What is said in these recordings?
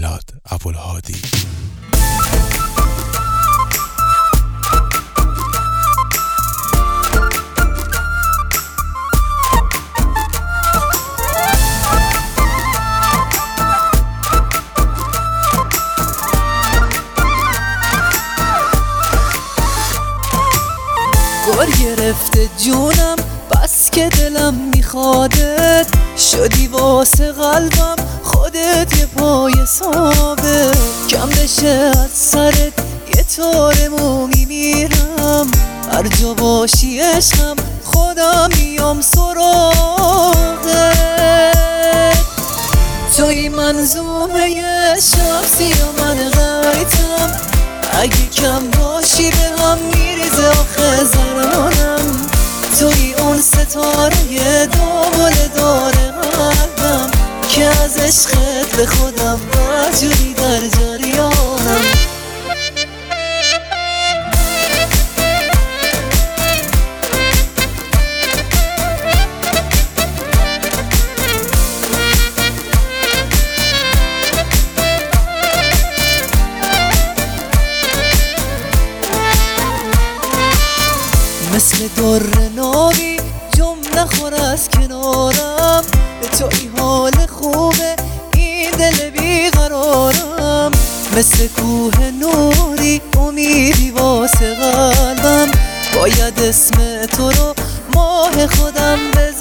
میلاد ابوالهادی. گل گرفته جونم بس که دلم میخوادت، شدی واسه قلبم خودت یه پای ثابت. کم بشه از سرت یه طور مومی میرم، هر جا باشی عشقم خودم میام سراغت. توی منظومه شخصی و من غیتم، اگه کم باشی به هم میریزه آخه زرانم. توی اون ستاره دنبال داره قلبم که از عشقت به خودم مجبوری در جریانم. مثل در نابی جمله خور از کنارم، توی حال خوبه این دل بیقرارم. مثل کوه نوری امیدی واسه قلبم، باید اسم تو رو ماه خودم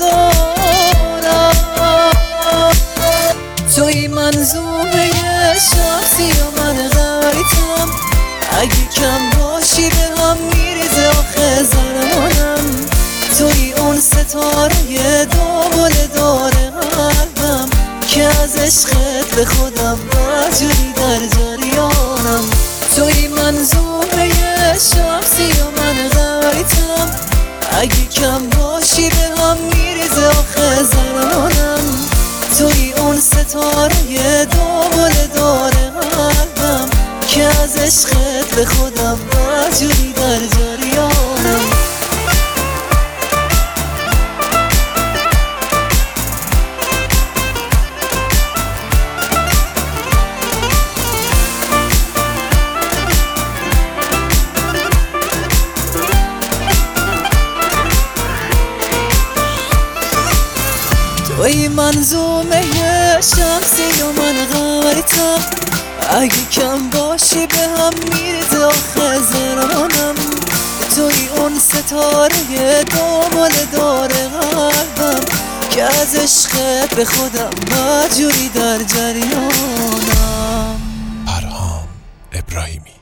بذارم. توی منظومه شخصی و من غیتم، اگه کم باشی به هم میریزه آخه زرانم. توی اون ستاره دنبال داره قلبم که از عشقت به خودم مجبوری در جریانم. توی منظومه شخصی و من غیتم، اگه کم باشی به هم میریزه آخه زرانم. توی اون ستاره دنبال داره قلبم که از عشقت به خودم مجبوری در جریانم. توی منظومه شمسی و من غیتم، اگه کم باشی به هم میریزه آخه زرانم. توی اون ستاره دنبال داره قلبم که از عشقت به خودم مجبوری در جریانم. پرهام ابراهیمی.